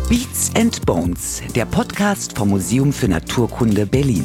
Beats and Bones, der Podcast vom Museum für Naturkunde Berlin.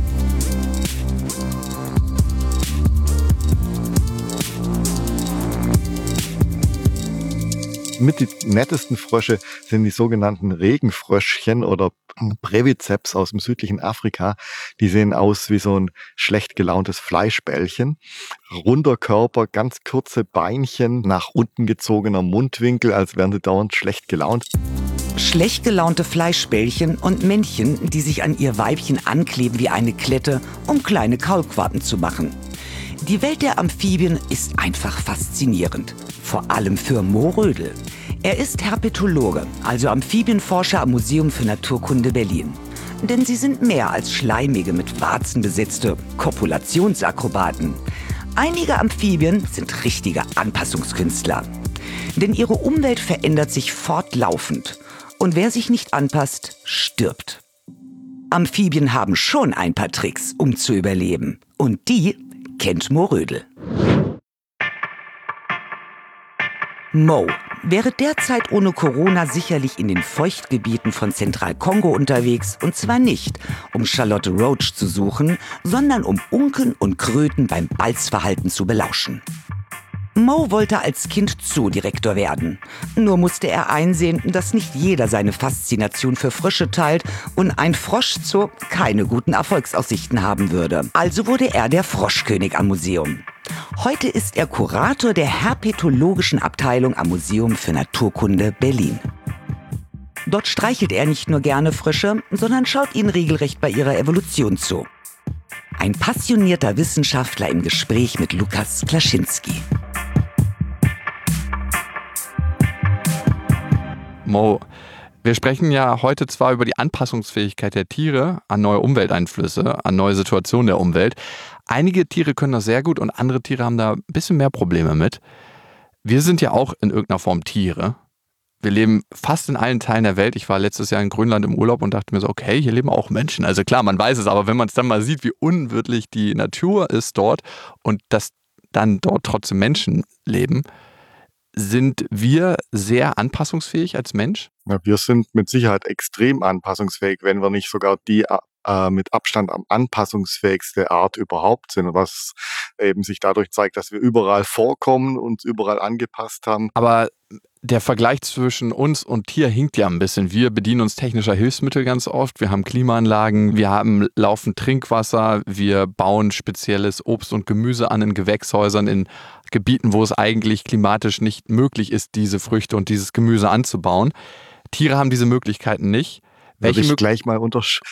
Mit die nettesten Frösche sind die sogenannten Regenfröschchen oder Breviceps aus dem südlichen Afrika. Die sehen aus wie so ein schlecht gelauntes Fleischbällchen. Runder Körper, ganz kurze Beinchen, nach unten gezogener Mundwinkel, als wären sie dauernd schlecht gelaunt. Schlecht gelaunte Fleischbällchen und Männchen, die sich an ihr Weibchen ankleben wie eine Klette, um kleine Kaulquappen zu machen. Die Welt der Amphibien ist einfach faszinierend. Vor allem für Mo Rödel. Er ist Herpetologe, also Amphibienforscher am Museum für Naturkunde Berlin. Denn sie sind mehr als schleimige, mit Warzen besetzte Kopulationsakrobaten. Einige Amphibien sind richtige Anpassungskünstler. Denn ihre Umwelt verändert sich fortlaufend. Und wer sich nicht anpasst, stirbt. Amphibien haben schon ein paar Tricks, um zu überleben. Und die kennt Mo Rödel. Mo wäre derzeit ohne Corona sicherlich in den Feuchtgebieten von Zentralkongo unterwegs. Und zwar nicht, um Charlotte Roach zu suchen, sondern um Unken und Kröten beim Balzverhalten zu belauschen. Mo wollte als Kind Zoodirektor werden. Nur musste er einsehen, dass nicht jeder seine Faszination für Frösche teilt und ein Froschzoo keine guten Erfolgsaussichten haben würde. Also wurde er der Froschkönig am Museum. Heute ist er Kurator der herpetologischen Abteilung am Museum für Naturkunde Berlin. Dort streichelt er nicht nur gerne Frösche, sondern schaut ihnen regelrecht bei ihrer Evolution zu. Ein passionierter Wissenschaftler im Gespräch mit Lukas Klaschinski. Mo, wir sprechen ja heute zwar über die Anpassungsfähigkeit der Tiere an neue Umwelteinflüsse, an neue Situationen der Umwelt. Einige Tiere können das sehr gut und andere Tiere haben da ein bisschen mehr Probleme mit. Wir sind ja auch in irgendeiner Form Tiere. Wir leben fast in allen Teilen der Welt. Ich war letztes Jahr in Grönland im Urlaub und dachte mir so, okay, hier leben auch Menschen. Also klar, man weiß es, aber wenn man es dann mal sieht, wie unwirtlich die Natur ist dort und dass dann dort trotzdem Menschen leben, sind wir sehr anpassungsfähig als Mensch? Ja, wir sind mit Sicherheit extrem anpassungsfähig, wenn wir nicht sogar die mit Abstand am anpassungsfähigste Art überhaupt sind, was eben sich dadurch zeigt, dass wir überall vorkommen, uns überall angepasst haben. Aber der Vergleich zwischen uns und Tier hinkt ja ein bisschen. Wir bedienen uns technischer Hilfsmittel ganz oft. Wir haben Klimaanlagen, wir haben laufend Trinkwasser, wir bauen spezielles Obst und Gemüse an in Gewächshäusern, in Gebieten, wo es eigentlich klimatisch nicht möglich ist, diese Früchte und dieses Gemüse anzubauen. Tiere haben diese Möglichkeiten nicht. Würde ich gleich mal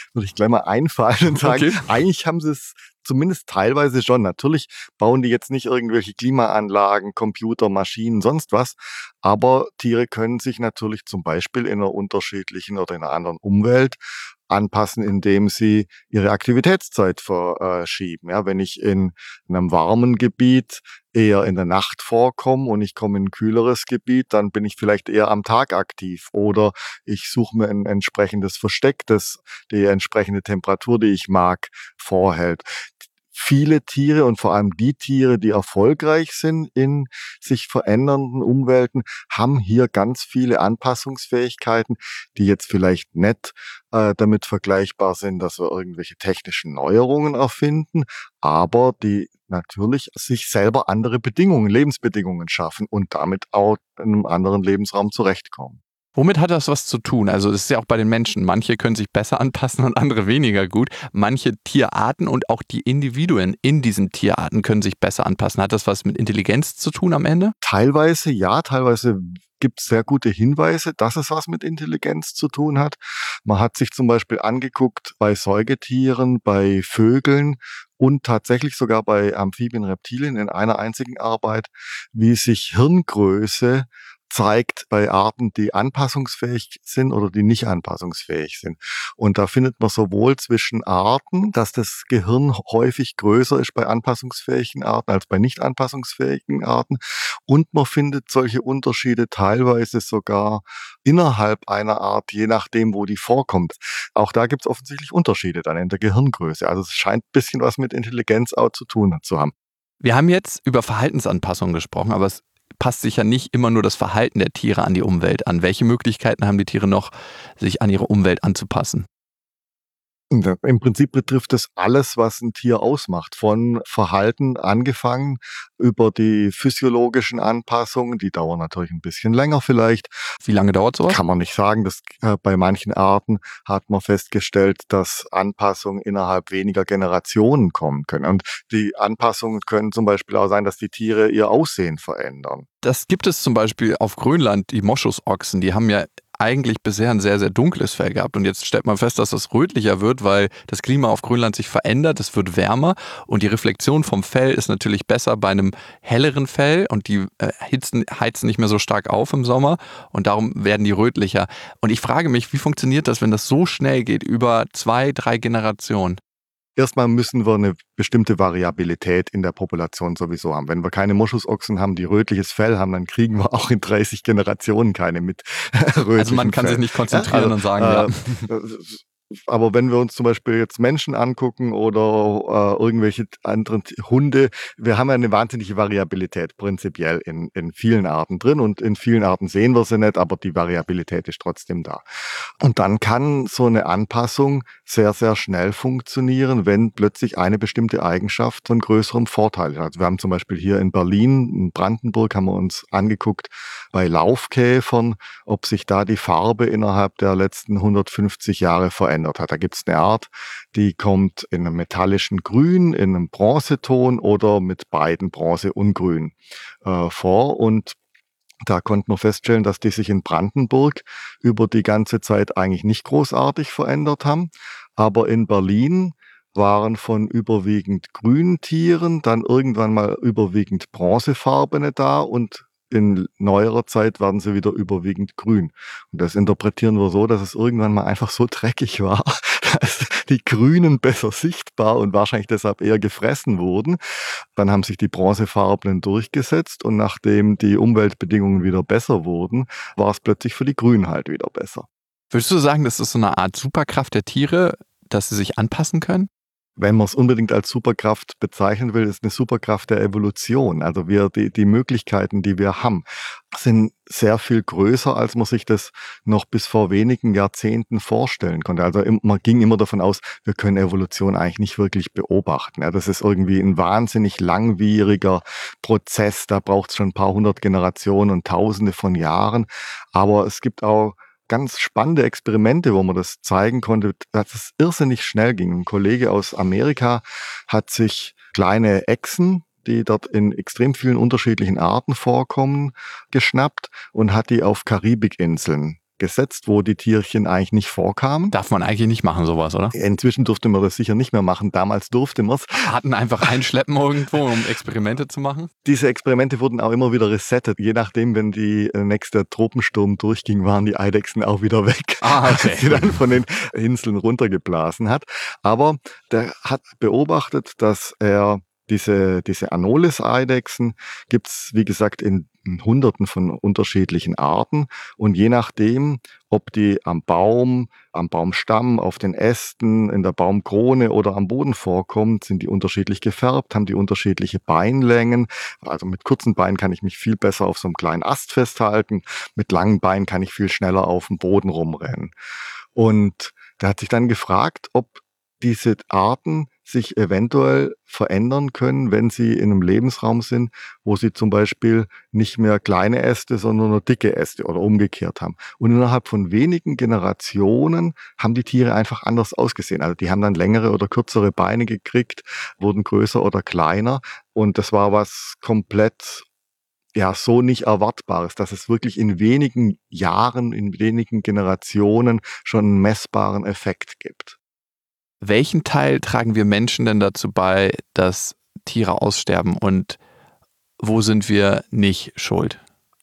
einfallen und sagen, okay. Eigentlich haben sie es zumindest teilweise schon. Natürlich bauen die jetzt nicht irgendwelche Klimaanlagen, Computer, Maschinen, sonst was. Aber Tiere können sich natürlich zum Beispiel in einer unterschiedlichen oder in einer anderen Umwelt anpassen, indem sie ihre Aktivitätszeit verschieben. Ja, wenn ich in einem warmen Gebiet eher in der Nacht vorkomme und ich komme in ein kühleres Gebiet, dann bin ich vielleicht eher am Tag aktiv. Oder ich suche mir ein entsprechendes Versteck, das die entsprechende Temperatur, die ich mag, vorhält. Viele Tiere und vor allem die Tiere, die erfolgreich sind in sich verändernden Umwelten, haben hier ganz viele Anpassungsfähigkeiten, die jetzt vielleicht nicht damit vergleichbar sind, dass wir irgendwelche technischen Neuerungen erfinden, aber die natürlich sich selber andere Bedingungen, Lebensbedingungen schaffen und damit auch in einem anderen Lebensraum zurechtkommen. Womit hat das was zu tun? Also das ist ja auch bei den Menschen. Manche können sich besser anpassen und andere weniger gut. Manche Tierarten und auch die Individuen in diesen Tierarten können sich besser anpassen. Hat das was mit Intelligenz zu tun am Ende? Teilweise ja, teilweise gibt es sehr gute Hinweise, dass es was mit Intelligenz zu tun hat. Man hat sich zum Beispiel angeguckt bei Säugetieren, bei Vögeln und tatsächlich sogar bei Amphibien, Reptilien in einer einzigen Arbeit, wie sich Hirngröße zeigt bei Arten, die anpassungsfähig sind oder die nicht anpassungsfähig sind. Und da findet man sowohl zwischen Arten, dass das Gehirn häufig größer ist bei anpassungsfähigen Arten als bei nicht anpassungsfähigen Arten. Und man findet solche Unterschiede teilweise sogar innerhalb einer Art, je nachdem, wo die vorkommt. Auch da gibt es offensichtlich Unterschiede dann in der Gehirngröße. Also es scheint ein bisschen was mit Intelligenz auch zu tun zu haben. Wir haben jetzt über Verhaltensanpassung gesprochen, aber es passt sich ja nicht immer nur das Verhalten der Tiere an die Umwelt an. Welche Möglichkeiten haben die Tiere noch, sich an ihre Umwelt anzupassen? Im Prinzip betrifft es alles, was ein Tier ausmacht, von Verhalten angefangen über die physiologischen Anpassungen, die dauern natürlich ein bisschen länger vielleicht. Wie lange dauert sowas? Kann man nicht sagen. Bei manchen Arten hat man festgestellt, dass Anpassungen innerhalb weniger Generationen kommen können. Und die Anpassungen können zum Beispiel auch sein, dass die Tiere ihr Aussehen verändern. Das gibt es zum Beispiel auf Grönland, die Moschusochsen, die haben ja eigentlich bisher ein sehr, sehr dunkles Fell gehabt. Und jetzt stellt man fest, dass das rötlicher wird, weil das Klima auf Grönland sich verändert, es wird wärmer und die Reflexion vom Fell ist natürlich besser bei einem helleren Fell und die heizen nicht mehr so stark auf im Sommer und darum werden die rötlicher. Und ich frage mich, wie funktioniert das, wenn das so schnell geht, über 2, 3 Generationen? Erstmal müssen wir eine bestimmte Variabilität in der Population sowieso haben. Wenn wir keine Moschusochsen haben, die rötliches Fell haben, dann kriegen wir auch in 30 Generationen keine mit rötlichem Fell. Also man kann sich nicht konzentrieren und sagen, Aber wenn wir uns zum Beispiel jetzt Menschen angucken oder irgendwelche anderen Hunde, wir haben ja eine wahnsinnige Variabilität prinzipiell in vielen Arten drin und in vielen Arten sehen wir sie nicht, aber die Variabilität ist trotzdem da. Und dann kann so eine Anpassung sehr, sehr schnell funktionieren, wenn plötzlich eine bestimmte Eigenschaft von größerem Vorteil ist. Also wir haben zum Beispiel hier in Berlin, in Brandenburg, haben wir uns angeguckt bei Laufkäfern, ob sich da die Farbe innerhalb der letzten 150 Jahre verändert hat. Da gibt es eine Art, die kommt in einem metallischen Grün, in einem Bronzeton oder mit beiden Bronze und Grün vor. Und da konnte man feststellen, dass die sich in Brandenburg über die ganze Zeit eigentlich nicht großartig verändert haben. Aber in Berlin waren von überwiegend grünen Tieren dann irgendwann mal überwiegend bronzefarbene da und in neuerer Zeit werden sie wieder überwiegend grün. Und das interpretieren wir so, dass es irgendwann mal einfach so dreckig war, dass die Grünen besser sichtbar und wahrscheinlich deshalb eher gefressen wurden. Dann haben sich die bronzefarbenen durchgesetzt und nachdem die Umweltbedingungen wieder besser wurden, war es plötzlich für die Grünen halt wieder besser. Würdest du sagen, das ist so eine Art Superkraft der Tiere, dass sie sich anpassen können? Wenn man es unbedingt als Superkraft bezeichnen will, ist eine Superkraft der Evolution. Also die Möglichkeiten, die wir haben, sind sehr viel größer, als man sich das noch bis vor wenigen Jahrzehnten vorstellen konnte. Also man ging immer davon aus, wir können Evolution eigentlich nicht wirklich beobachten. Ja, das ist irgendwie ein wahnsinnig langwieriger Prozess. Da braucht es schon ein paar hundert Generationen und Tausende von Jahren. Aber es gibt auch ganz spannende Experimente, wo man das zeigen konnte, dass es irrsinnig schnell ging. Ein Kollege aus Amerika hat sich kleine Echsen, die dort in extrem vielen unterschiedlichen Arten vorkommen, geschnappt und hat die auf Karibikinseln gesetzt, wo die Tierchen eigentlich nicht vorkamen. Darf man eigentlich nicht machen, sowas, oder? Inzwischen durfte man das sicher nicht mehr machen. Damals durfte man es. Hatten einfach einschleppen irgendwo, um Experimente zu machen? Diese Experimente wurden auch immer wieder resettet. Je nachdem, wenn die nächste Tropensturm durchging, waren die Eidechsen auch wieder weg, okay. als sie dann von den Inseln runtergeblasen hat. Aber der hat beobachtet, dass er diese Anolis-Eidechsen gibt's, wie gesagt, in Hunderten von unterschiedlichen Arten. Und je nachdem, ob die am Baumstamm, auf den Ästen, in der Baumkrone oder am Boden vorkommen, sind die unterschiedlich gefärbt, haben die unterschiedliche Beinlängen. Also mit kurzen Beinen kann ich mich viel besser auf so einem kleinen Ast festhalten. Mit langen Beinen kann ich viel schneller auf dem Boden rumrennen. Und der hat sich dann gefragt, ob diese Arten sich eventuell verändern können, wenn sie in einem Lebensraum sind, wo sie zum Beispiel nicht mehr kleine Äste, sondern nur dicke Äste oder umgekehrt haben. Und innerhalb von wenigen Generationen haben die Tiere einfach anders ausgesehen. Also die haben dann längere oder kürzere Beine gekriegt, wurden größer oder kleiner. Und das war was komplett so nicht Erwartbares, dass es wirklich in wenigen Jahren, in wenigen Generationen schon einen messbaren Effekt gibt. Welchen Teil tragen wir Menschen denn dazu bei, dass Tiere aussterben und wo sind wir nicht schuld?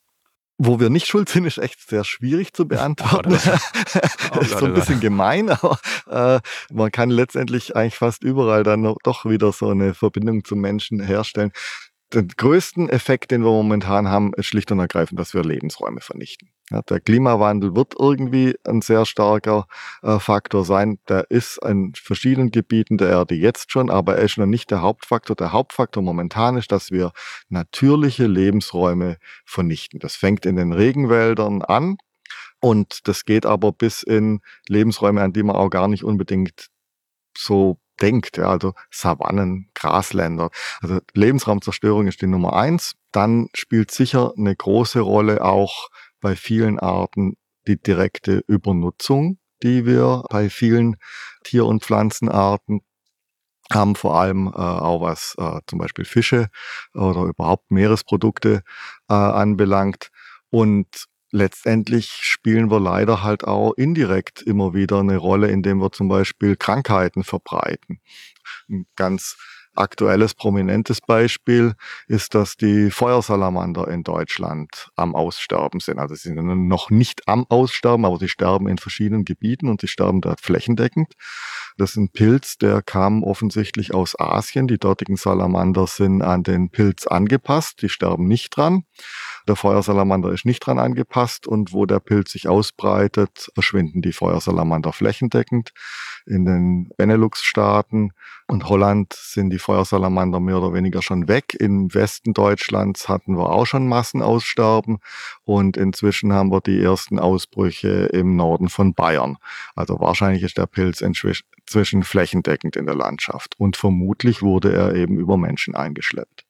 Wo wir nicht schuld sind, ist echt sehr schwierig zu beantworten. Das ist so ein bisschen gemein, aber man kann letztendlich eigentlich fast überall dann doch wieder so eine Verbindung zum Menschen herstellen. Den größten Effekt, den wir momentan haben, ist schlicht und ergreifend, dass wir Lebensräume vernichten. Ja, der Klimawandel wird irgendwie ein sehr starker Faktor sein. Der ist in verschiedenen Gebieten der Erde jetzt schon, aber er ist noch nicht der Hauptfaktor. Der Hauptfaktor momentan ist, dass wir natürliche Lebensräume vernichten. Das fängt in den Regenwäldern an und das geht aber bis in Lebensräume, an die man auch gar nicht unbedingt so denkt, ja, also Savannen, Grasländer. Also Lebensraumzerstörung ist die Nummer 1. Dann spielt sicher eine große Rolle auch bei vielen Arten die direkte Übernutzung, die wir bei vielen Tier- und Pflanzenarten haben, vor allem auch was zum Beispiel Fische oder überhaupt Meeresprodukte anbelangt. Und letztendlich spielen wir leider halt auch indirekt immer wieder eine Rolle, indem wir zum Beispiel Krankheiten verbreiten. Ein ganz aktuelles, prominentes Beispiel ist, dass die Feuersalamander in Deutschland am Aussterben sind. Also sie sind noch nicht am Aussterben, aber sie sterben in verschiedenen Gebieten und sie sterben dort flächendeckend. Das ist ein Pilz, der kam offensichtlich aus Asien. Die dortigen Salamander sind an den Pilz angepasst, die sterben nicht dran. Der Feuersalamander ist nicht dran angepasst und wo der Pilz sich ausbreitet, verschwinden die Feuersalamander flächendeckend. In den Benelux-Staaten und Holland sind die Feuersalamander mehr oder weniger schon weg. Im Westen Deutschlands hatten wir auch schon Massenaussterben und inzwischen haben wir die ersten Ausbrüche im Norden von Bayern. Also wahrscheinlich ist der Pilz inzwischen flächendeckend in der Landschaft und vermutlich wurde er eben über Menschen eingeschleppt.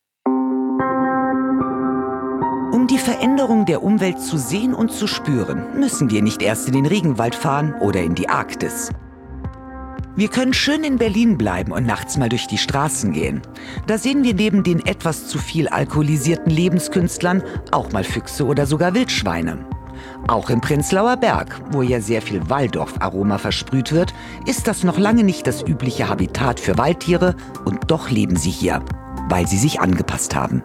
Um die Veränderung der Umwelt zu sehen und zu spüren, müssen wir nicht erst in den Regenwald fahren oder in die Arktis. Wir können schön in Berlin bleiben und nachts mal durch die Straßen gehen. Da sehen wir neben den etwas zu viel alkoholisierten Lebenskünstlern auch mal Füchse oder sogar Wildschweine. Auch im Prenzlauer Berg, wo ja sehr viel Walldorf-Aroma versprüht wird, ist das noch lange nicht das übliche Habitat für Waldtiere und doch leben sie hier, weil sie sich angepasst haben.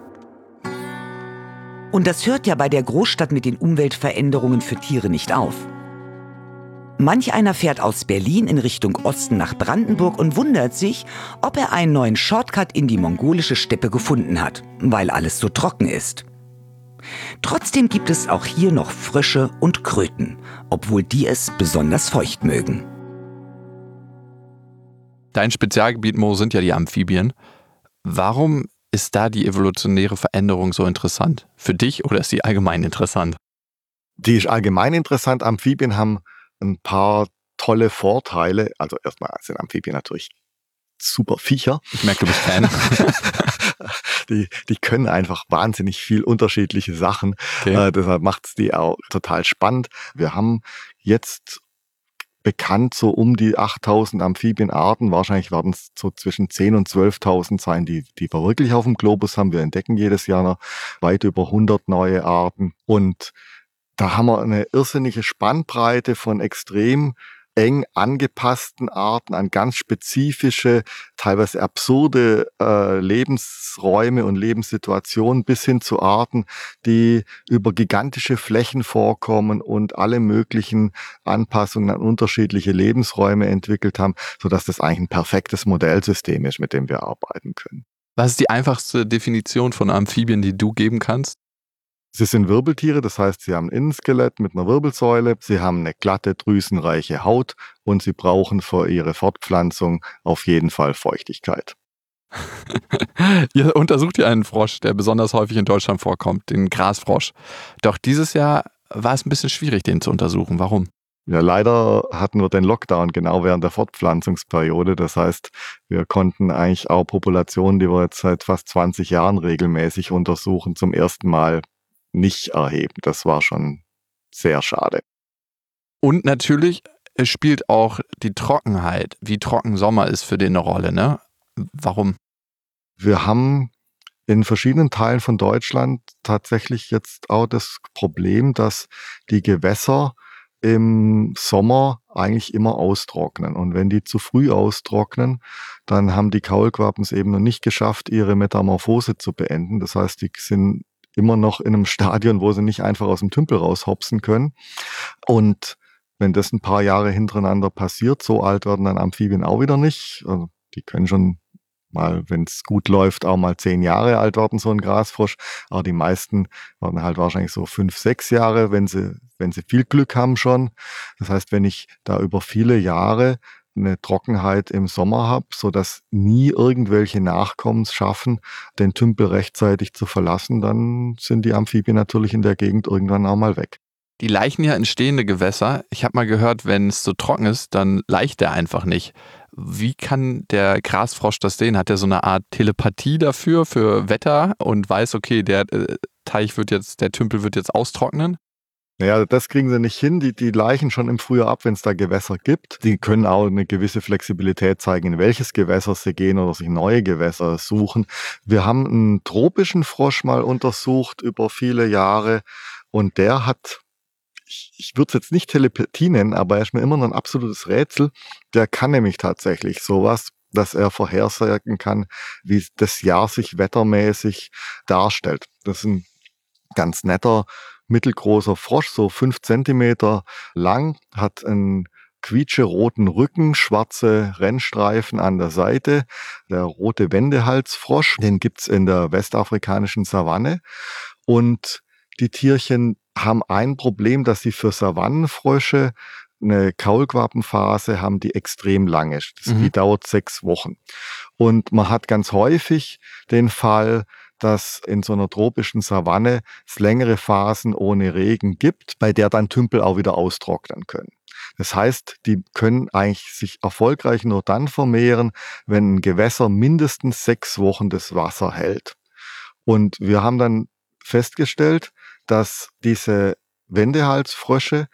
Und das hört ja bei der Großstadt mit den Umweltveränderungen für Tiere nicht auf. Manch einer fährt aus Berlin in Richtung Osten nach Brandenburg und wundert sich, ob er einen neuen Shortcut in die mongolische Steppe gefunden hat, weil alles so trocken ist. Trotzdem gibt es auch hier noch Frösche und Kröten, obwohl die es besonders feucht mögen. Dein Spezialgebiet, Mo, sind ja die Amphibien. Warum ist da die evolutionäre Veränderung so interessant? Für dich oder ist sie allgemein interessant? Die ist allgemein interessant. Amphibien haben ein paar tolle Vorteile. Also erstmal sind Amphibien natürlich super Viecher. Ich merke, du bist Fan. Die können einfach wahnsinnig viel unterschiedliche Sachen. Okay. Deshalb macht es die auch total spannend. Wir haben jetzt bekannt so um die 8.000 Amphibienarten. Wahrscheinlich werden es so zwischen 10.000 und 12.000 sein, die wir wirklich auf dem Globus haben. Wir entdecken jedes Jahr noch weit über 100 neue Arten. Und da haben wir eine irrsinnige Spannbreite von extrem eng angepassten Arten an ganz spezifische, teilweise absurde Lebensräume und Lebenssituationen bis hin zu Arten, die über gigantische Flächen vorkommen und alle möglichen Anpassungen an unterschiedliche Lebensräume entwickelt haben, sodass das eigentlich ein perfektes Modellsystem ist, mit dem wir arbeiten können. Was ist die einfachste Definition von Amphibien, die du geben kannst? Sie sind Wirbeltiere, das heißt, sie haben ein Innenskelett mit einer Wirbelsäule, sie haben eine glatte, drüsenreiche Haut und sie brauchen für ihre Fortpflanzung auf jeden Fall Feuchtigkeit. Ihr untersucht ja einen Frosch, der besonders häufig in Deutschland vorkommt, den Grasfrosch. Doch dieses Jahr war es ein bisschen schwierig, den zu untersuchen. Warum? Ja, leider hatten wir den Lockdown genau während der Fortpflanzungsperiode. Das heißt, wir konnten eigentlich auch Populationen, die wir jetzt seit fast 20 Jahren regelmäßig untersuchen, zum ersten Mal nicht erheben. Das war schon sehr schade. Und natürlich spielt auch die Trockenheit, wie trocken Sommer ist, für den eine Rolle, ne? Warum? Wir haben in verschiedenen Teilen von Deutschland tatsächlich jetzt auch das Problem, dass die Gewässer im Sommer eigentlich immer austrocknen. Und wenn die zu früh austrocknen, dann haben die Kaulquappen es eben noch nicht geschafft, ihre Metamorphose zu beenden. Das heißt, die sind immer noch in einem Stadion, wo sie nicht einfach aus dem Tümpel raushopsen können. Und wenn das ein paar Jahre hintereinander passiert, so alt werden dann Amphibien auch wieder nicht. Also die können schon mal, wenn es gut läuft, auch mal 10 Jahre alt werden, so ein Grasfrosch. Aber die meisten werden halt wahrscheinlich so 5, 6 Jahre, wenn sie viel Glück haben schon. Das heißt, wenn ich da über viele Jahre eine Trockenheit im Sommer habe, sodass nie irgendwelche Nachkommen es schaffen, den Tümpel rechtzeitig zu verlassen, dann sind die Amphibien natürlich in der Gegend irgendwann auch mal weg. Die laichen ja in stehende Gewässer. Ich habe mal gehört, wenn es so trocken ist, dann laicht er einfach nicht. Wie kann der Grasfrosch das sehen? Hat er so eine Art Telepathie dafür, für Wetter und weiß, okay, der Tümpel wird jetzt austrocknen? Naja, das kriegen sie nicht hin. Die laichen schon im Frühjahr ab, wenn es da Gewässer gibt. Die können auch eine gewisse Flexibilität zeigen, in welches Gewässer sie gehen oder sich neue Gewässer suchen. Wir haben einen tropischen Frosch mal untersucht über viele Jahre und der hat, ich würde es jetzt nicht Telepathie nennen, aber er ist mir immer noch ein absolutes Rätsel. Der kann nämlich tatsächlich sowas, dass er vorhersagen kann, wie das Jahr sich wettermäßig darstellt. Das ist ein ganz netter, mittelgroßer Frosch, so 5 Zentimeter lang, hat einen quietscheroten Rücken, schwarze Rennstreifen an der Seite. Der rote Wendehalsfrosch, den gibt's in der westafrikanischen Savanne. Und die Tierchen haben ein Problem, dass sie für Savannenfrösche eine Kaulquappenphase haben, die extrem lang ist. Die dauert 6 Wochen. Und man hat ganz häufig den Fall, dass in so einer tropischen Savanne es längere Phasen ohne Regen gibt, bei der dann Tümpel auch wieder austrocknen können. Das heißt, die können eigentlich sich erfolgreich nur dann vermehren, wenn ein Gewässer mindestens 6 Wochen das Wasser hält. Und wir haben dann festgestellt, dass diese Wendehalsfrösche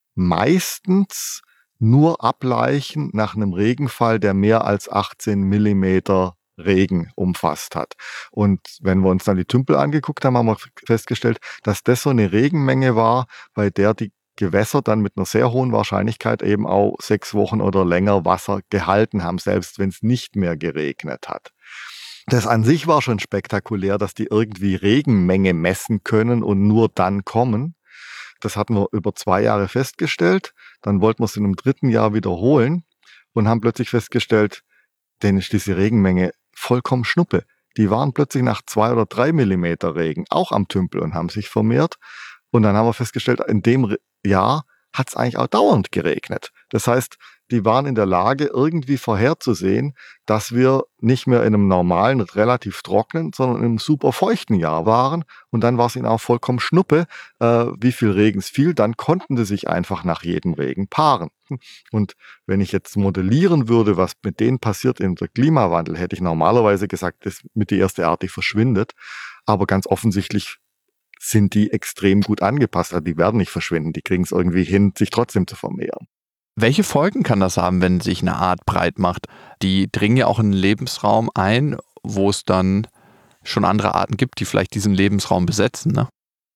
meistens nur ablaichen nach einem Regenfall, der mehr als 18 Millimeter Regen umfasst hat. Und wenn wir uns dann die Tümpel angeguckt haben, haben wir festgestellt, dass das so eine Regenmenge war, bei der die Gewässer dann mit einer sehr hohen Wahrscheinlichkeit eben auch 6 Wochen oder länger Wasser gehalten haben, selbst wenn es nicht mehr geregnet hat. Das an sich war schon spektakulär, dass die irgendwie Regenmenge messen können und nur dann kommen. Das hatten wir über 2 Jahre festgestellt. Dann wollten wir es in einem 3. Jahr wiederholen und haben plötzlich festgestellt, denen ist diese Regenmenge vollkommen Schnuppe. Die waren plötzlich nach 2 oder 3 Millimeter Regen auch am Tümpel und haben sich vermehrt. Und dann haben wir festgestellt, in dem Jahr hat es eigentlich auch dauernd geregnet. Das heißt, die waren in der Lage, irgendwie vorherzusehen, dass wir nicht mehr in einem normalen, relativ trockenen, sondern in einem super feuchten Jahr waren. Und dann war es ihnen auch vollkommen Schnuppe, wie viel Regen es fiel. Dann konnten sie sich einfach nach jedem Regen paaren. Und wenn ich jetzt modellieren würde, was mit denen passiert in der Klimawandel, hätte ich normalerweise gesagt, das ist mit die erste Art, die verschwindet. Aber ganz offensichtlich sind die extrem gut angepasst. Also die werden nicht verschwinden. Die kriegen es irgendwie hin, sich trotzdem zu vermehren. Welche Folgen kann das haben, wenn sich eine Art breit macht? Die dringen ja auch in einen Lebensraum ein, wo es dann schon andere Arten gibt, die vielleicht diesen Lebensraum besetzen, ne?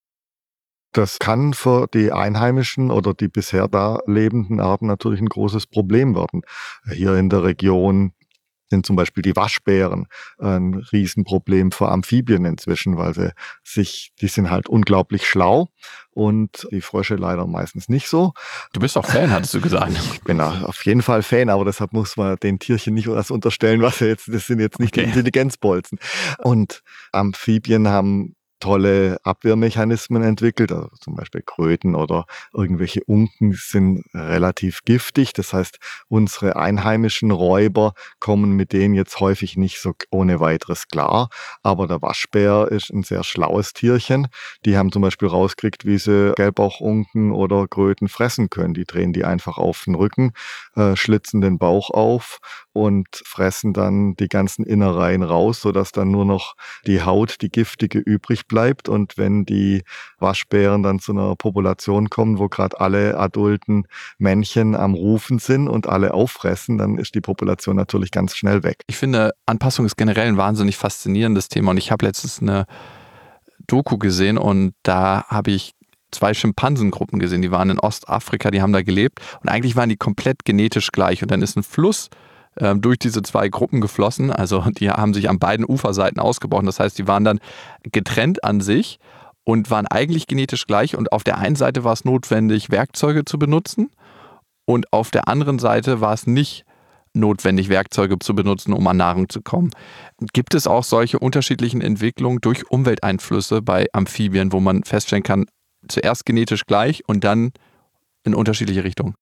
Das kann für die Einheimischen oder die bisher da lebenden Arten natürlich ein großes Problem werden. Hier in der Region sind zum Beispiel die Waschbären ein Riesenproblem für Amphibien inzwischen, weil die sind halt unglaublich schlau und die Frösche leider meistens nicht so. Du bist auch Fan, hattest du gesagt. Ich bin auf jeden Fall Fan, aber deshalb muss man den Tierchen nicht was unterstellen, das sind jetzt nicht die Intelligenzbolzen. Und Amphibien haben tolle Abwehrmechanismen entwickelt, also zum Beispiel Kröten oder irgendwelche Unken sind relativ giftig. Das heißt, unsere einheimischen Räuber kommen mit denen jetzt häufig nicht so ohne weiteres klar. Aber der Waschbär ist ein sehr schlaues Tierchen. Die haben zum Beispiel rausgekriegt, wie sie Gelbauchunken oder Kröten fressen können. Die drehen die einfach auf den Rücken, schlitzen den Bauch auf und fressen dann die ganzen Innereien raus, sodass dann nur noch die Haut, die giftige, übrig bleibt. Und wenn die Waschbären dann zu einer Population kommen, wo gerade alle adulten Männchen am Rufen sind und alle auffressen, dann ist die Population natürlich ganz schnell weg. Ich finde, Anpassung ist generell ein wahnsinnig faszinierendes Thema. Und ich habe letztens eine Doku gesehen und da habe ich 2 Schimpansengruppen gesehen. Die waren in Ostafrika, die haben da gelebt und eigentlich waren die komplett genetisch gleich. Und dann ist ein Fluss durch diese 2 Gruppen geflossen. Also die haben sich an beiden Uferseiten ausgebrochen. Das heißt, die waren dann getrennt an sich und waren eigentlich genetisch gleich. Und auf der einen Seite war es notwendig, Werkzeuge zu benutzen und auf der anderen Seite war es nicht notwendig, Werkzeuge zu benutzen, um an Nahrung zu kommen. Gibt es auch solche unterschiedlichen Entwicklungen durch Umwelteinflüsse bei Amphibien, wo man feststellen kann, zuerst genetisch gleich und dann in unterschiedliche Richtungen?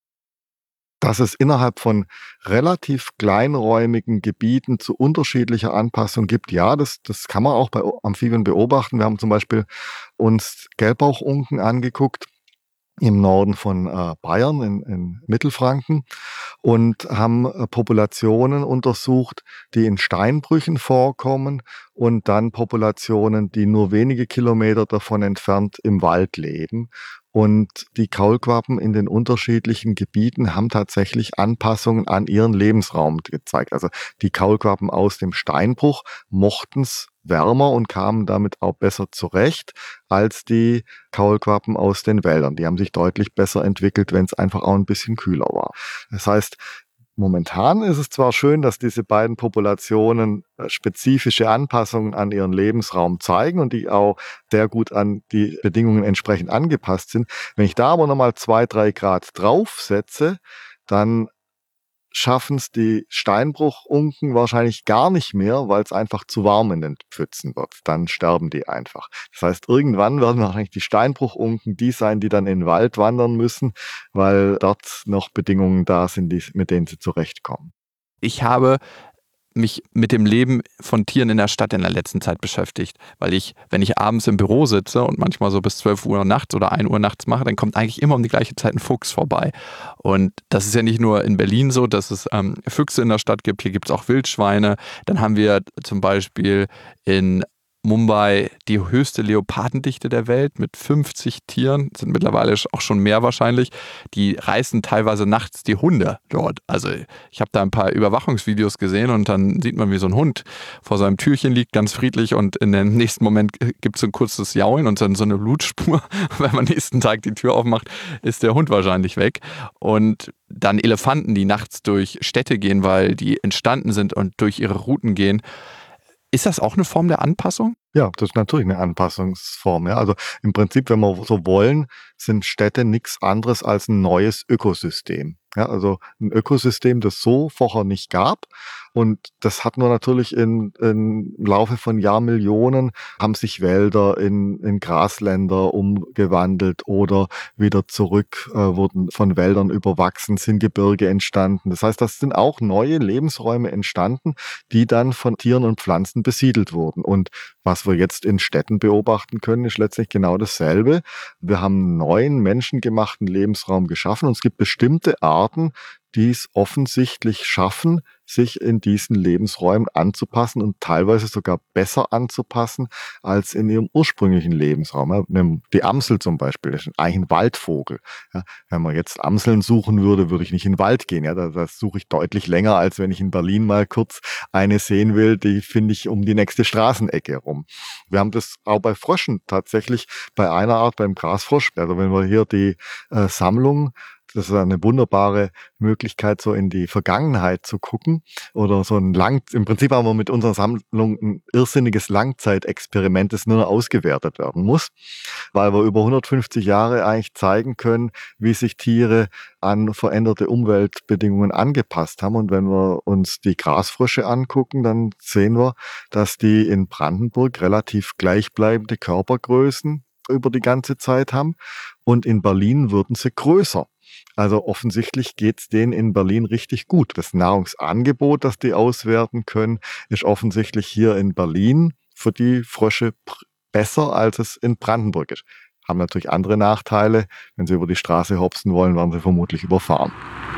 Dass es innerhalb von relativ kleinräumigen Gebieten zu unterschiedlicher Anpassung gibt, ja, das kann man auch bei Amphibien beobachten. Wir haben zum Beispiel uns Gelbbauchunken angeguckt im Norden von Bayern, in Mittelfranken, und haben Populationen untersucht, die in Steinbrüchen vorkommen und dann Populationen, die nur wenige Kilometer davon entfernt im Wald leben. Und die Kaulquappen in den unterschiedlichen Gebieten haben tatsächlich Anpassungen an ihren Lebensraum gezeigt. Also die Kaulquappen aus dem Steinbruch mochten es wärmer und kamen damit auch besser zurecht als die Kaulquappen aus den Wäldern. Die haben sich deutlich besser entwickelt, wenn es einfach auch ein bisschen kühler war. Das heißt, momentan ist es zwar schön, dass diese beiden Populationen spezifische Anpassungen an ihren Lebensraum zeigen und die auch sehr gut an die Bedingungen entsprechend angepasst sind. Wenn ich da aber nochmal 2-3 Grad draufsetze, dann schaffen es die Steinbruchunken wahrscheinlich gar nicht mehr, weil es einfach zu warm in den Pfützen wird. Dann sterben die einfach. Das heißt, irgendwann werden wahrscheinlich die Steinbruchunken die sein, die dann in den Wald wandern müssen, weil dort noch Bedingungen da sind, mit denen sie zurechtkommen. Ich habe mich mit dem Leben von Tieren in der Stadt in der letzten Zeit beschäftigt, weil wenn ich abends im Büro sitze und manchmal so bis 12 Uhr nachts oder 1 Uhr nachts mache, dann kommt eigentlich immer um die gleiche Zeit ein Fuchs vorbei. Und das ist ja nicht nur in Berlin so, dass es Füchse in der Stadt gibt, hier gibt es auch Wildschweine. Dann haben wir zum Beispiel in Mumbai die höchste Leopardendichte der Welt mit 50 Tieren, sind mittlerweile auch schon mehr wahrscheinlich. Die reißen teilweise nachts die Hunde dort. Also ich habe da ein paar Überwachungsvideos gesehen und dann sieht man, wie so ein Hund vor seinem Türchen liegt, ganz friedlich, und in dem nächsten Moment gibt es so ein kurzes Jaulen und dann so eine Blutspur. Wenn man nächsten Tag die Tür aufmacht, ist der Hund wahrscheinlich weg. Und dann Elefanten, die nachts durch Städte gehen, weil die entstanden sind und durch ihre Routen gehen. Ist das auch eine Form der Anpassung? Ja, das ist natürlich eine Anpassungsform. Ja. Also im Prinzip, wenn wir so wollen, sind Städte nichts anderes als ein neues Ökosystem. Ja, also ein Ökosystem, das so vorher nicht gab. Und das hat nur natürlich im Laufe von Jahrmillionen haben sich Wälder in Grasländer umgewandelt oder wieder zurück, wurden von Wäldern überwachsen, sind Gebirge entstanden. Das heißt, das sind auch neue Lebensräume entstanden, die dann von Tieren und Pflanzen besiedelt wurden. Und was wir jetzt in Städten beobachten können, ist letztlich genau dasselbe. Wir haben einen neuen menschengemachten Lebensraum geschaffen und es gibt bestimmte Arten, die es offensichtlich schaffen, sich in diesen Lebensräumen anzupassen und teilweise sogar besser anzupassen als in ihrem ursprünglichen Lebensraum. Die Amsel zum Beispiel, das ist eigentlich ein Waldvogel. Ja, wenn man jetzt Amseln suchen würde, würde ich nicht in den Wald gehen. Ja, das suche ich deutlich länger, als wenn ich in Berlin mal kurz eine sehen will. Die finde ich um die nächste Straßenecke rum. Wir haben das auch bei Fröschen tatsächlich, bei einer Art, beim Grasfrosch. Also wenn wir hier die Sammlung, das ist eine wunderbare Möglichkeit, so in die Vergangenheit zu gucken oder so im Prinzip haben wir mit unserer Sammlung ein irrsinniges Langzeitexperiment, das nur noch ausgewertet werden muss, weil wir über 150 Jahre eigentlich zeigen können, wie sich Tiere an veränderte Umweltbedingungen angepasst haben. Und wenn wir uns die Grasfrösche angucken, dann sehen wir, dass die in Brandenburg relativ gleichbleibende Körpergrößen über die ganze Zeit haben und in Berlin würden sie größer. Also offensichtlich geht's denen in Berlin richtig gut. Das Nahrungsangebot, das die auswerten können, ist offensichtlich hier in Berlin für die Frösche besser, als es in Brandenburg ist. Haben natürlich andere Nachteile. Wenn sie über die Straße hopsen wollen, werden sie vermutlich überfahren.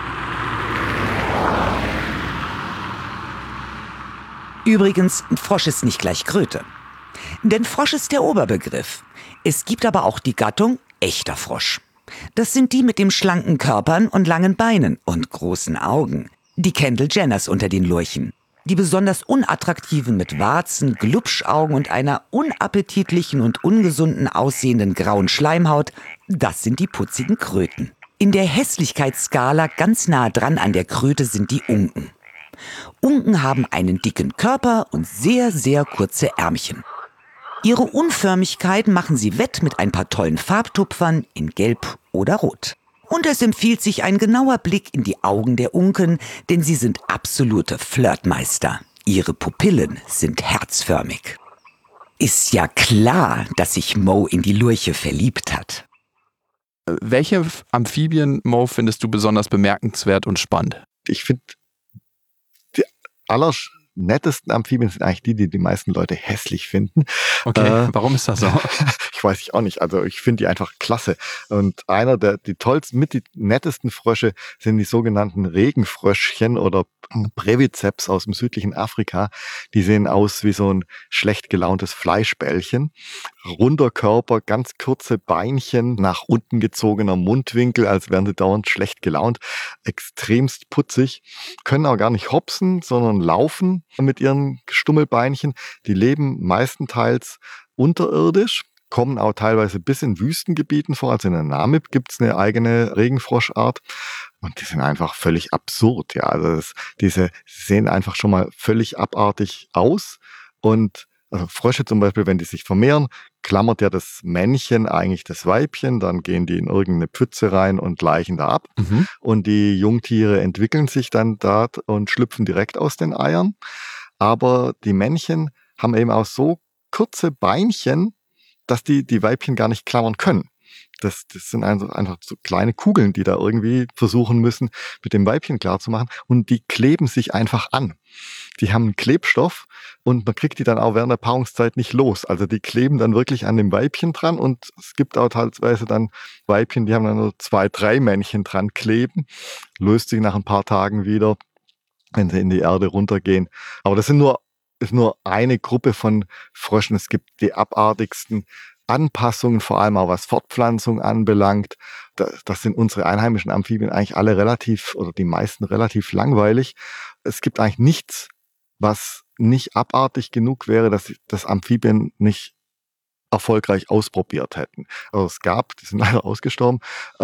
Übrigens, Frosch ist nicht gleich Kröte. Denn Frosch ist der Oberbegriff. Es gibt aber auch die Gattung echter Frosch. Das sind die mit dem schlanken Körpern und langen Beinen und großen Augen. Die Kendall Jenners unter den Lurchen. Die besonders unattraktiven mit Warzen, Glubschaugen und einer unappetitlichen und ungesunden aussehenden grauen Schleimhaut, das sind die putzigen Kröten. In der Hässlichkeitsskala ganz nah dran an der Kröte sind die Unken. Unken haben einen dicken Körper und sehr, sehr kurze Ärmchen. Ihre Unförmigkeit machen sie wett mit ein paar tollen Farbtupfern in Gelb oder Rot. Und es empfiehlt sich ein genauer Blick in die Augen der Unken, denn sie sind absolute Flirtmeister. Ihre Pupillen sind herzförmig. Ist ja klar, dass sich Mo in die Lurche verliebt hat. Welche Amphibien, Mo, findest du besonders bemerkenswert und spannend? Ich finde, die allernettesten Amphibien sind eigentlich die meisten Leute hässlich finden. Okay, warum ist das so? Ich weiß ich auch nicht. Also ich finde die einfach klasse. Und einer die tollsten, die nettesten Frösche sind die sogenannten Regenfröschchen oder Breviceps aus dem südlichen Afrika. Die sehen aus wie so ein schlecht gelauntes Fleischbällchen. Runder Körper, ganz kurze Beinchen, nach unten gezogener Mundwinkel, als wären sie dauernd schlecht gelaunt. Extremst putzig. Können auch gar nicht hopsen, sondern laufen mit ihren Stummelbeinchen. Die leben meistenteils unterirdisch, kommen auch teilweise bis in Wüstengebieten vor. Also in der Namib gibt es eine eigene Regenfroschart. Und die sind einfach völlig absurd. Ja, also diese sehen einfach schon mal völlig abartig aus. Und also Frösche zum Beispiel, wenn die sich vermehren, klammert ja das Männchen eigentlich das Weibchen, dann gehen die in irgendeine Pfütze rein und gleichen da ab. Und die Jungtiere entwickeln sich dann da und schlüpfen direkt aus den Eiern. Aber die Männchen haben eben auch so kurze Beinchen, dass die Weibchen gar nicht klammern können. Das sind einfach so kleine Kugeln, die da irgendwie versuchen müssen, mit dem Weibchen klarzumachen. Und die kleben sich einfach an. Die haben einen Klebstoff und man kriegt die dann auch während der Paarungszeit nicht los. Also die kleben dann wirklich an dem Weibchen dran und es gibt auch teilweise dann Weibchen, die haben dann nur 2, 3 Männchen dran kleben. Löst sich nach ein paar Tagen wieder, wenn sie in die Erde runtergehen. Aber das ist nur eine Gruppe von Fröschen. Es gibt die abartigsten Anpassungen, vor allem auch was Fortpflanzung anbelangt. Das sind unsere einheimischen Amphibien eigentlich alle die meisten relativ langweilig. Es gibt eigentlich nichts, was nicht abartig genug wäre, dass das Amphibien nicht erfolgreich ausprobiert hätten. Also die sind leider ausgestorben,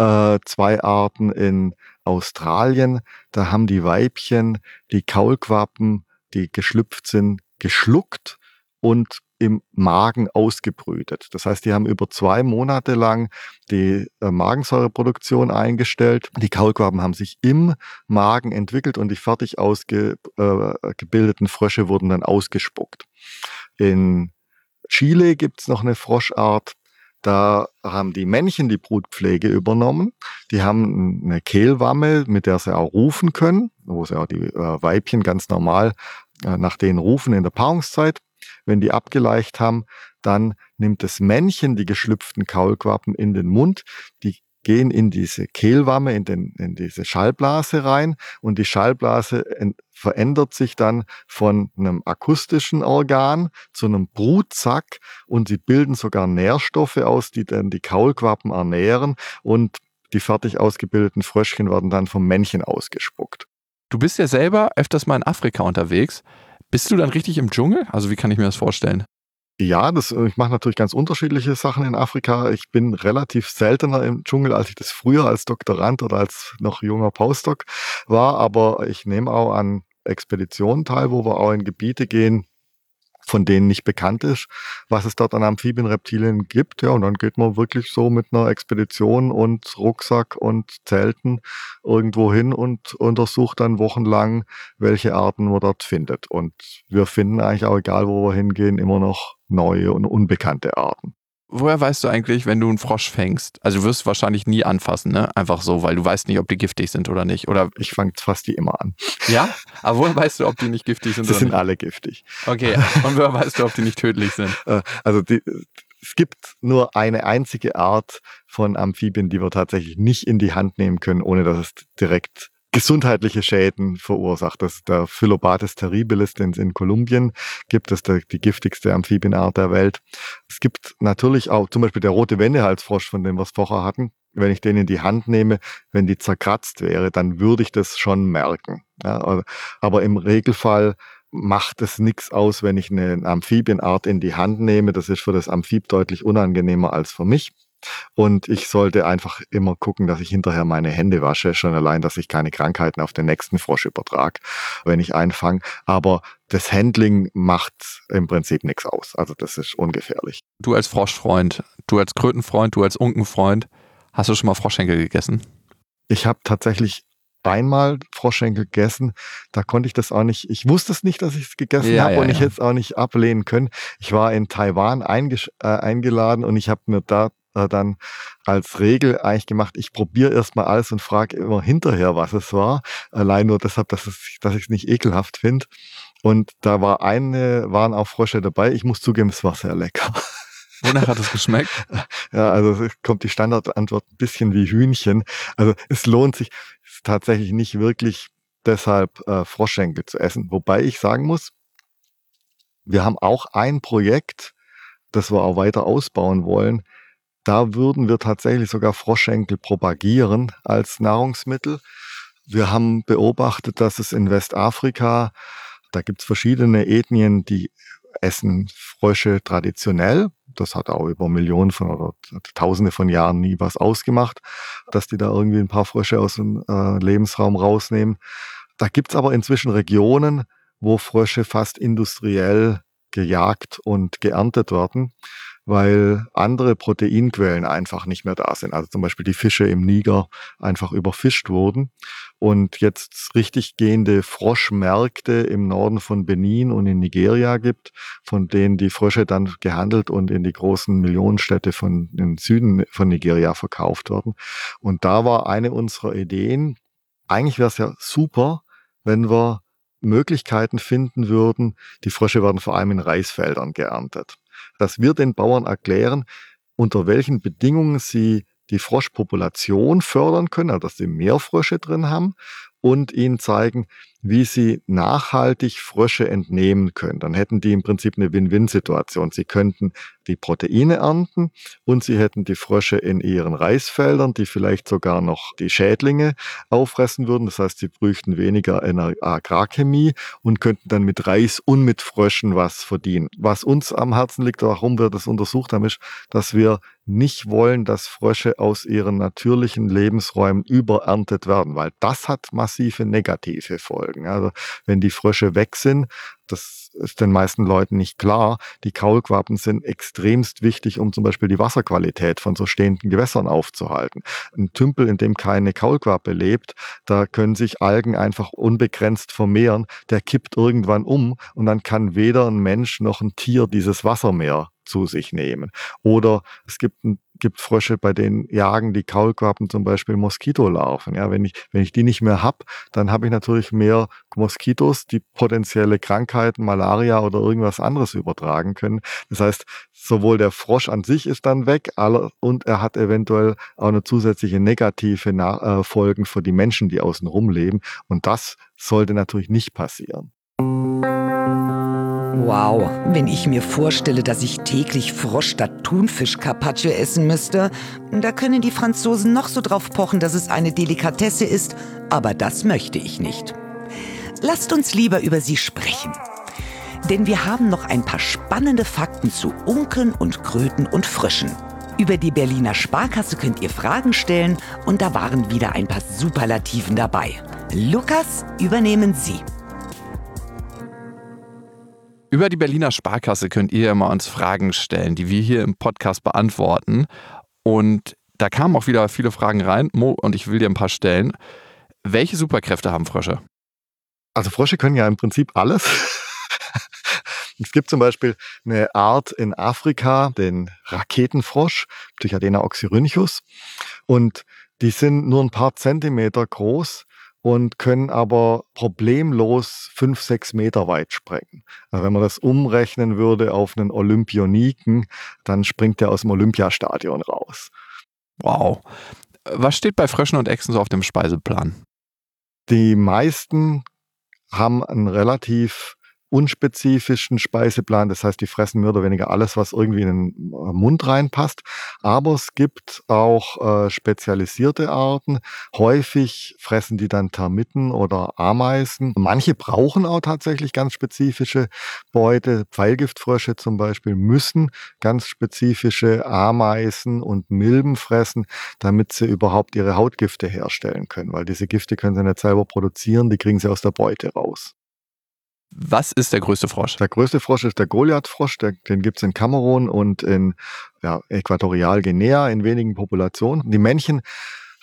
2 Arten in Australien. Da haben die Weibchen die Kaulquappen, die geschlüpft sind, geschluckt und im Magen ausgebrütet. Das heißt, die haben über 2 Monate lang die Magensäureproduktion eingestellt. Die Kaulquappen haben sich im Magen entwickelt und die fertig ausgebildeten Frösche wurden dann ausgespuckt. In Chile gibt es noch eine Froschart, da haben die Männchen die Brutpflege übernommen. Die haben eine Kehlwamme, mit der sie auch rufen können, wo sie auch die Weibchen ganz normal nach denen rufen in der Paarungszeit. Wenn die abgeleicht haben, dann nimmt das Männchen die geschlüpften Kaulquappen in den Mund. Die gehen in diese Kehlwamme, in diese Schallblase rein und die Schallblase verändert sich dann von einem akustischen Organ zu einem Brutsack und sie bilden sogar Nährstoffe aus, die dann die Kaulquappen ernähren und die fertig ausgebildeten Fröschchen werden dann vom Männchen ausgespuckt. Du bist ja selber öfters mal in Afrika unterwegs. Bist du dann richtig im Dschungel? Also wie kann ich mir das vorstellen? Ja, ich mache natürlich ganz unterschiedliche Sachen in Afrika. Ich bin relativ seltener im Dschungel, als ich das früher als Doktorand oder als noch junger Postdoc war. Aber ich nehme auch an Expeditionen teil, wo wir auch in Gebiete gehen, von denen nicht bekannt ist, was es dort an Amphibien, Reptilien gibt. Ja, und dann geht man wirklich so mit einer Expedition und Rucksack und Zelten irgendwo hin und untersucht dann wochenlang, welche Arten man dort findet. Und wir finden eigentlich auch, egal wo wir hingehen, immer noch neue und unbekannte Arten. Woher weißt du eigentlich, wenn du einen Frosch fängst? Also du wirst wahrscheinlich nie anfassen, ne? Einfach so, weil du weißt nicht, ob die giftig sind oder nicht. Oder ich fange fast die immer an. Ja? Aber woher weißt du, ob die nicht giftig sind oder nicht? Sie sind nicht? alle giftig. Okay, und woher weißt du, ob die nicht tödlich sind? Also es gibt nur eine einzige Art von Amphibien, die wir tatsächlich nicht in die Hand nehmen können, ohne dass es direkt gesundheitliche Schäden verursacht. Das ist der Phyllobates terribilis, den es in Kolumbien gibt. Das ist die giftigste Amphibienart der Welt. Es gibt natürlich auch zum Beispiel der rote Wendehalsfrosch, von dem wir es vorher hatten. Wenn ich den in die Hand nehme, wenn die zerkratzt wäre, dann würde ich das schon merken. Ja, aber im Regelfall macht es nichts aus, wenn ich eine Amphibienart in die Hand nehme. Das ist für das Amphib deutlich unangenehmer als für mich. Und ich sollte einfach immer gucken, dass ich hinterher meine Hände wasche, schon allein, dass ich keine Krankheiten auf den nächsten Frosch übertrage, wenn ich einfange. Aber das Handling macht im Prinzip nichts aus. Also das ist ungefährlich. Du als Froschfreund, du als Krötenfreund, du als Unkenfreund, hast du schon mal Froschschenkel gegessen? Ich habe tatsächlich einmal Froschschenkel gegessen, da konnte ich das auch nicht, ich wusste es nicht, dass ich es gegessen habe und ich hätte es auch nicht ablehnen können. Ich war in Taiwan eingeladen und ich habe mir da dann als Regel eigentlich gemacht, ich probiere erstmal alles und frage immer hinterher, was es war. Allein nur deshalb, dass ich es nicht ekelhaft finde. Und da waren auch Frösche dabei. Ich muss zugeben, es war sehr lecker. Wonach hat es geschmeckt? Ja, also es kommt die Standardantwort ein bisschen wie Hühnchen. Also es lohnt sich tatsächlich nicht wirklich deshalb Froschschenkel zu essen. Wobei ich sagen muss, wir haben auch ein Projekt, das wir auch weiter ausbauen wollen. Da würden wir tatsächlich sogar Froschschenkel propagieren als Nahrungsmittel. Wir haben beobachtet, dass es in Westafrika, da gibt es verschiedene Ethnien, die essen Frösche traditionell. Das hat auch über Millionen oder Tausende von Jahren nie was ausgemacht, dass die da irgendwie ein paar Frösche aus dem Lebensraum rausnehmen. Da gibt es aber inzwischen Regionen, wo Frösche fast industriell gejagt und geerntet werden, weil andere Proteinquellen einfach nicht mehr da sind. Also zum Beispiel die Fische im Niger einfach überfischt wurden. Und jetzt richtig gehende Froschmärkte im Norden von Benin und in Nigeria gibt, von denen die Frösche dann gehandelt und in die großen Millionenstädte im Süden von Nigeria verkauft werden. Und da war eine unserer Ideen, eigentlich wäre es ja super, wenn wir Möglichkeiten finden würden, die Frösche werden vor allem in Reisfeldern geerntet, dass wir den Bauern erklären, unter welchen Bedingungen sie die Froschpopulation fördern können, also dass sie mehr Frösche drin haben und ihnen zeigen, wie sie nachhaltig Frösche entnehmen können. Dann hätten die im Prinzip eine Win-Win-Situation. Sie könnten die Proteine ernten und sie hätten die Frösche in ihren Reisfeldern, die vielleicht sogar noch die Schädlinge auffressen würden. Das heißt, sie bräuchten weniger Agrarchemie und könnten dann mit Reis und mit Fröschen was verdienen. Was uns am Herzen liegt, warum wir das untersucht haben, ist, dass wir nicht wollen, dass Frösche aus ihren natürlichen Lebensräumen übererntet werden, weil das hat massive negative Folgen. Also wenn die Frösche weg sind, das ist den meisten Leuten nicht klar, die Kaulquappen sind extremst wichtig, um zum Beispiel die Wasserqualität von so stehenden Gewässern aufzuhalten. Ein Tümpel, in dem keine Kaulquappe lebt, da können sich Algen einfach unbegrenzt vermehren, der kippt irgendwann um und dann kann weder ein Mensch noch ein Tier dieses Wasser mehr zu sich nehmen. Oder es gibt Frösche, bei denen jagen die Kaulquappen zum Beispiel Moskitolarven. Ja, wenn ich die nicht mehr habe, dann habe ich natürlich mehr Moskitos, die potenzielle Krankheiten, Malaria oder irgendwas anderes übertragen können. Das heißt, sowohl der Frosch an sich ist dann weg und er hat eventuell auch eine zusätzliche negative Folgen für die Menschen, die außen rum leben. Und das sollte natürlich nicht passieren. Wow, wenn ich mir vorstelle, dass ich täglich Frosch statt Thunfisch-Carpaccio essen müsste, da können die Franzosen noch so drauf pochen, dass es eine Delikatesse ist, aber das möchte ich nicht. Lasst uns lieber über sie sprechen. Denn wir haben noch ein paar spannende Fakten zu Unken und Kröten und Fröschen. Über die Berliner Sparkasse könnt ihr Fragen stellen und da waren wieder ein paar Superlativen dabei. Lukas, übernehmen Sie. Über die Berliner Sparkasse könnt ihr immer uns Fragen stellen, die wir hier im Podcast beantworten. Und da kamen auch wieder viele Fragen rein. Mo, und ich will dir ein paar stellen. Welche Superkräfte haben Frösche? Also Frösche können ja im Prinzip alles. Es gibt zum Beispiel eine Art in Afrika, den Raketenfrosch, Psychadena oxyrhynchus. Und die sind nur ein paar Zentimeter groß und können aber problemlos 5-6 Meter weit sprengen. Also wenn man das umrechnen würde auf einen Olympioniken, dann springt der aus dem Olympiastadion raus. Wow. Was steht bei Fröschen und Echsen so auf dem Speiseplan? Die meisten haben einen relativ unspezifischen Speiseplan. Das heißt, die fressen mehr oder weniger alles, was irgendwie in den Mund reinpasst. Aber es gibt auch spezialisierte Arten. Häufig fressen die dann Termiten oder Ameisen. Manche brauchen auch tatsächlich ganz spezifische Beute. Pfeilgiftfrösche zum Beispiel müssen ganz spezifische Ameisen und Milben fressen, damit sie überhaupt ihre Hautgifte herstellen können. Weil diese Gifte können sie nicht selber produzieren, die kriegen sie aus der Beute raus. Was ist der größte Frosch? Der größte Frosch ist der Goliathfrosch, den gibt es in Kamerun und in Äquatorialguinea in wenigen Populationen. Die Männchen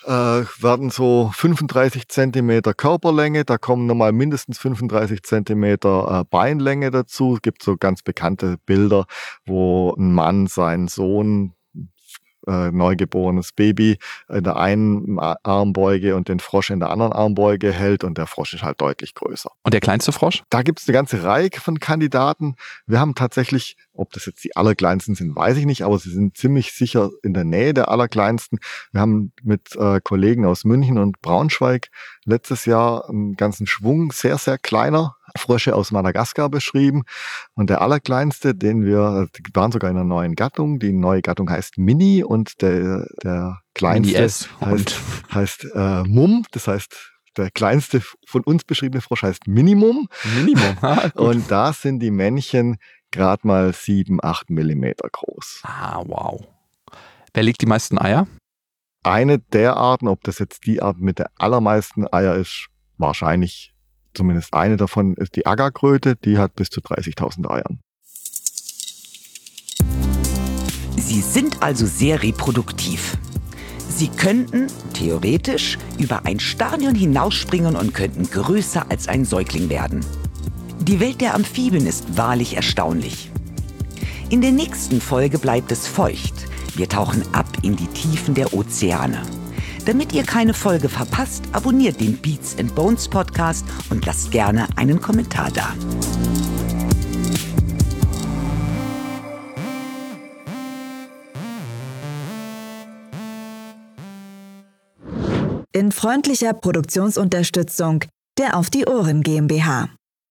werden so 35 Zentimeter Körperlänge, da kommen nochmal mindestens 35 Zentimeter Beinlänge dazu. Es gibt so ganz bekannte Bilder, wo ein Mann seinen Sohn, neugeborenes Baby, in der einen Armbeuge und den Frosch in der anderen Armbeuge hält und der Frosch ist halt deutlich größer. Und der kleinste Frosch? Da gibt es eine ganze Reihe von Kandidaten. Wir haben tatsächlich, ob das jetzt die allerkleinsten sind, weiß ich nicht, aber sie sind ziemlich sicher in der Nähe der allerkleinsten. Wir haben mit Kollegen aus München und Braunschweig letztes Jahr einen ganzen Schwung sehr, sehr kleiner Frösche aus Madagaskar beschrieben. Und der allerkleinste, die waren sogar in einer neuen Gattung. Die neue Gattung heißt Mini und der kleinste heißt Mumm. Das heißt, der kleinste von uns beschriebene Frosch heißt Minimum. Und da sind die Männchen gerade mal 7-8 Millimeter groß. Ah, wow. Wer legt die meisten Eier? Eine der Arten, ob das jetzt die Art mit der allermeisten Eier ist, wahrscheinlich zumindest eine davon ist die Aggerkröte, die hat bis zu 30.000 Eiern. Sie sind also sehr reproduktiv. Sie könnten, theoretisch, über ein Stadion hinausspringen und könnten größer als ein Säugling werden. Die Welt der Amphibien ist wahrlich erstaunlich. In der nächsten Folge bleibt es feucht. Wir tauchen ab in die Tiefen der Ozeane. Damit ihr keine Folge verpasst, abonniert den Beats & Bones Podcast und lasst gerne einen Kommentar da. In freundlicher Produktionsunterstützung der Auf die Ohren GmbH.